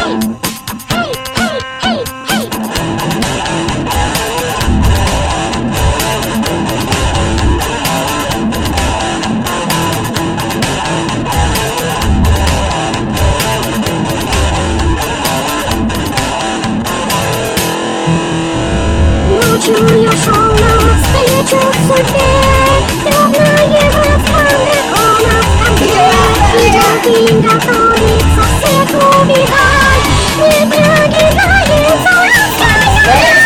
Ночью я шел навстречу судьбе, трудное возможно, он идет и готовится всех убивать, не прогибается рассказать.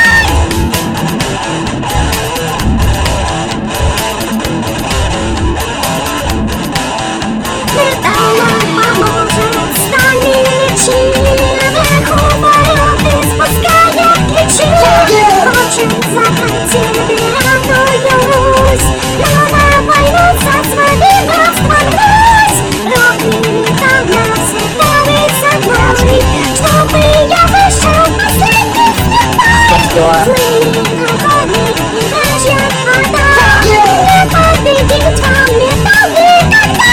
Металлом поможет стальные мечи, вверху полет и спускает ключи. Хочет закрыть тебе радуюсь, но на войну со своим братством врать. Рок-н там навсегда ведь со мной, чтобы я вышел последний слепой. Злые драконы и врачья вода, не победить вам металл никогда.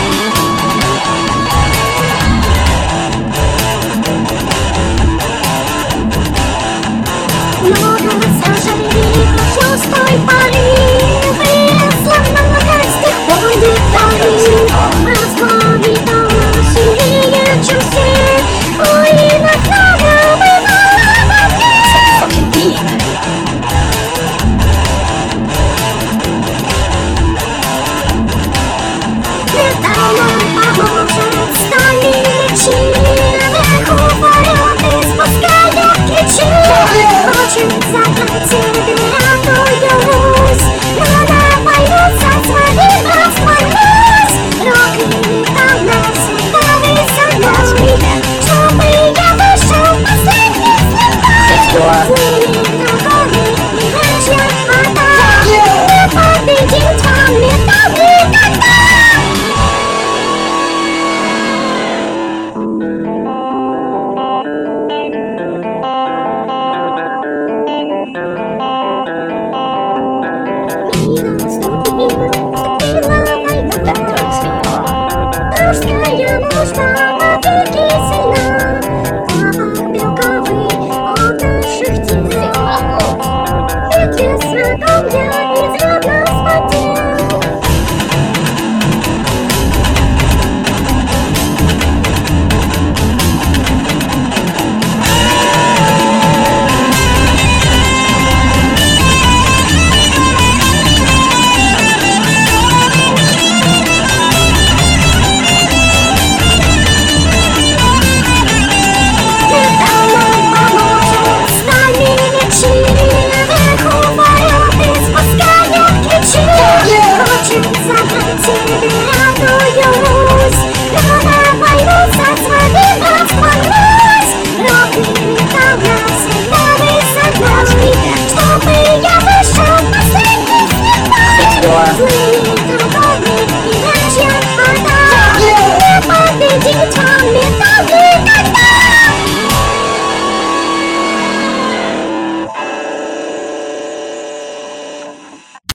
Много сожалений прошло с той поры, выросла много с тех пор деталей. Москва видала сильнее, чем все, руинах много бывало во мне. Металлом поможет стальные мечи, вверху полет и спускает ключи. Хочет закрыть тебе радуюсь, но на войну со своим братством врать. Рок-н навсегда ведь со мной, чтобы я вышел последний слепой. Злые драконы и врачья вода, не победить вам металл никогда. Наступила война,